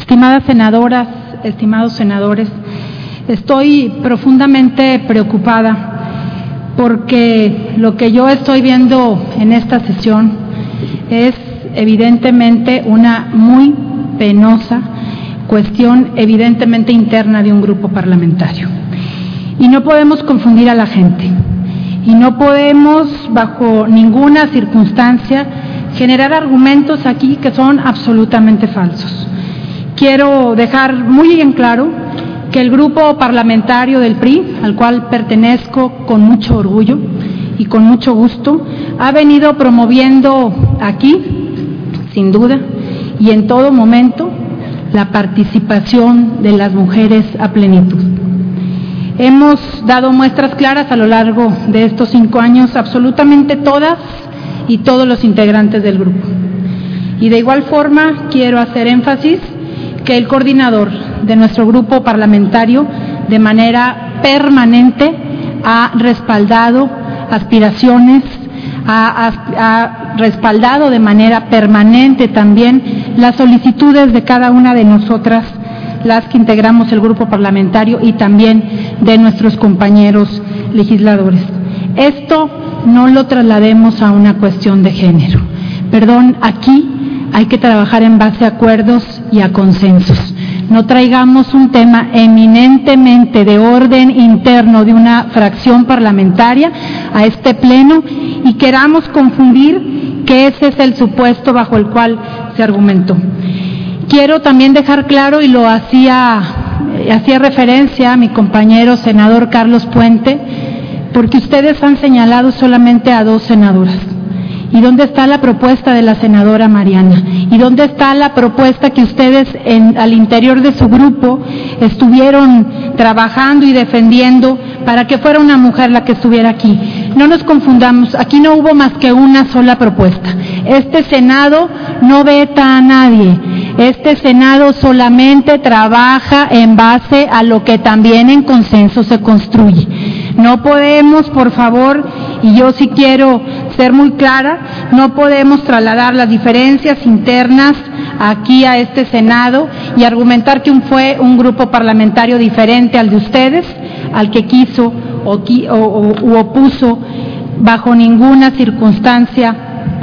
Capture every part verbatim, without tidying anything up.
Estimadas senadoras, estimados senadores, estoy profundamente preocupada porque lo que yo estoy viendo en esta sesión es evidentemente una muy penosa cuestión evidentemente interna de un grupo parlamentario. Y no podemos confundir a la gente. Y no podemos, bajo ninguna circunstancia, generar argumentos aquí que son absolutamente falsos. Quiero dejar muy en claro que el grupo parlamentario del P R I, al cual pertenezco con mucho orgullo y con mucho gusto, ha venido promoviendo aquí, sin duda, y en todo momento, la participación de las mujeres a plenitud. Hemos dado muestras claras a lo largo de estos cinco años, absolutamente todas y todos los integrantes del grupo. Y de igual forma quiero hacer énfasis que el coordinador de nuestro grupo parlamentario de manera permanente ha respaldado aspiraciones, ha, ha, ha respaldado de manera permanente también las solicitudes de cada una de nosotras, las que integramos el grupo parlamentario y también de nuestros compañeros legisladores. Esto no lo traslademos a una cuestión de género. Perdón, aquí hay que trabajar en base a acuerdos y a consensos. No traigamos un tema eminentemente de orden interno de una fracción parlamentaria a este pleno y queramos confundir que ese es el supuesto bajo el cual se argumentó. Quiero también dejar claro, y lo hacía, hacía referencia a mi compañero senador Carlos Puente, porque ustedes han señalado solamente a dos senadoras. ¿Y dónde está la propuesta de la senadora Mariana? ¿Y dónde está la propuesta que ustedes en, al interior de su grupo estuvieron trabajando y defendiendo para que fuera una mujer la que estuviera aquí? No nos confundamos, aquí no hubo más que una sola propuesta. Este Senado no veta a nadie, este Senado solamente trabaja en base a lo que también en consenso se construye. No podemos, por favor, y yo sí quiero ser muy clara, no podemos trasladar las diferencias internas aquí a este Senado y argumentar que un, fue un grupo parlamentario diferente al de ustedes, al que quiso o, o, o u opuso bajo ninguna circunstancia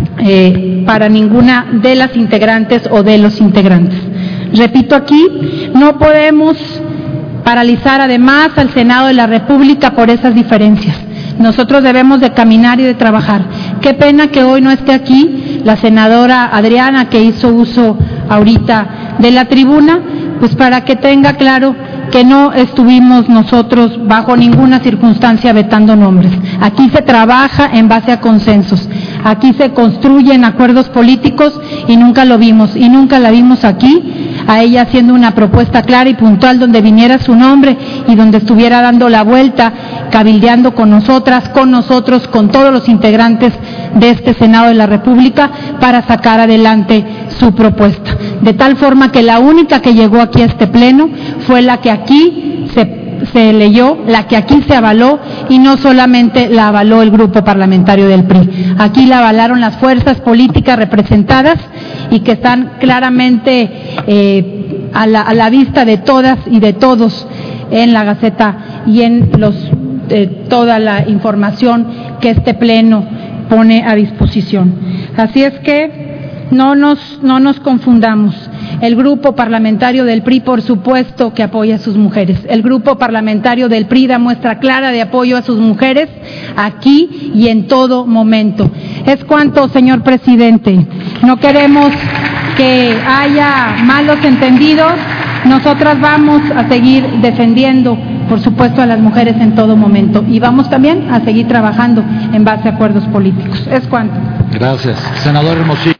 eh, para ninguna de las integrantes o de los integrantes. Repito aquí, no podemos paralizar además al Senado de la República por esas diferencias. Nosotros debemos de caminar y de trabajar. Qué pena que hoy no esté aquí la senadora Adriana, que hizo uso ahorita de la tribuna, pues para que tenga claro que no estuvimos nosotros bajo ninguna circunstancia vetando nombres. Aquí se trabaja en base a consensos, aquí se construyen acuerdos políticos y nunca lo vimos, y nunca la vimos aquí a ella haciendo una propuesta clara y puntual donde viniera su nombre y donde estuviera dando la vuelta, cabildeando con nosotras, con nosotros, con todos los integrantes de este Senado de la República para sacar adelante su propuesta. De tal forma que la única que llegó aquí a este pleno fue la que aquí se, se leyó, la que aquí se avaló, y no solamente la avaló el grupo parlamentario del P R I. Aquí la avalaron las fuerzas políticas representadas y que están claramente eh, a, la, a la vista de todas y de todos en la Gaceta y en los eh, toda la información que este pleno pone a disposición. Así es que no nos, no nos confundamos. El grupo parlamentario del P R I, por supuesto que apoya a sus mujeres. El grupo parlamentario del P R I da muestra clara de apoyo a sus mujeres aquí y en todo momento. Es cuanto, señor presidente. No queremos que haya malos entendidos. Nosotras vamos a seguir defendiendo, por supuesto, a las mujeres en todo momento, y vamos también a seguir trabajando en base a acuerdos políticos. Es cuanto. Gracias. Senador Hermosillo.